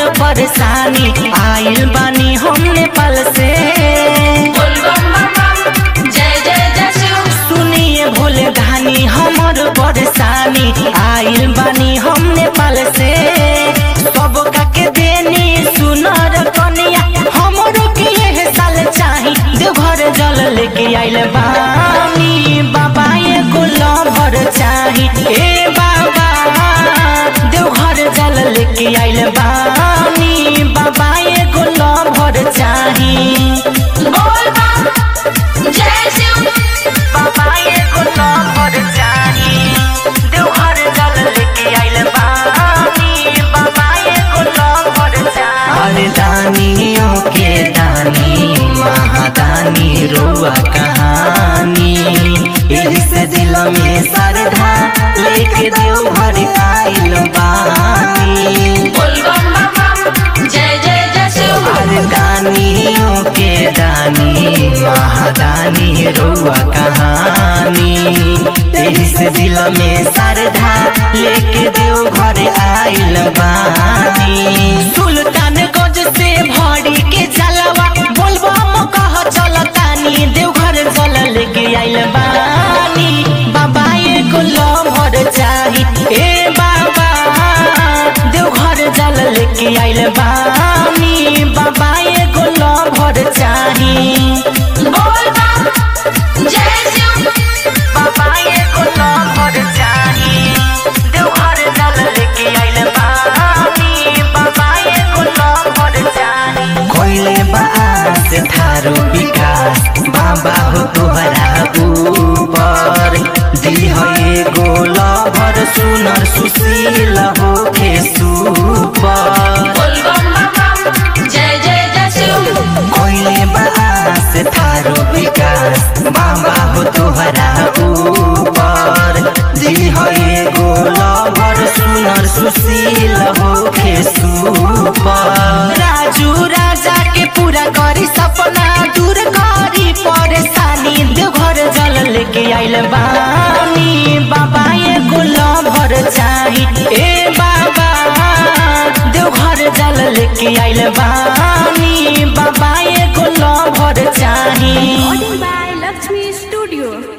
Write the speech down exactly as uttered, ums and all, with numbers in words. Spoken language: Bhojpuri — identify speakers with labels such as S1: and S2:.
S1: परेशानी आइल बानी हम नेपाल से। सुनिए भोले धानी हमर परेशानी आइल बानी हम नेपाल से। सब काके देनी सुनर कनिया हमरो के यह साल चाही देवघर जल लेके आइल बानी बाबा एगो लवर चाही। ए बाबा देवघर जल लेके आइल बानी बाबा एगो लवर चाही। बाबा एगो लवर चाही देवघर जल लेके आइल बानी बाबा एगो लवर चाही। अरे दानियों के दानी महादानी रोआ कहानी एही से दिल में श्रद्धा लेके देवघर आइल बानी। अरे दानियों के दानी महादानी रोआ कहानी एही से दिल में श्रद्धा लेके देवघर आइल बानी। सुल्तानगंज से भरी के जलवा बोलबा म कह चलतानी देवघर जल लेके आइल बानी बाबा एगो लवर चाही। ए बाबा देवघर जल लेके आइल बानी बाबा एगो लवर चाही। बाबा एगो लवर चाही देवघर जल लेके आइल बानी बाबा एगो लवर चाही। कोइले बास थारो विकास बाबा हो तोहरा ऊपर दिल हो एगो लवर सुनर सुशील होके सुपर। कोइले बास थारो विकास बाबा हो तोहरा ऊपर दिल हो एगो लवर सुनर सुशील होके सुपर। राजू राजा के पूरा करी सपना दूर करी परेशानी देवघर जल लेके आइल बानी बाबा एगो लवर चाही। ए बाबा देवघर जल लेके आइल बानी बाबा एगो लवर चाही।
S2: Recording by Lakshmi Studio.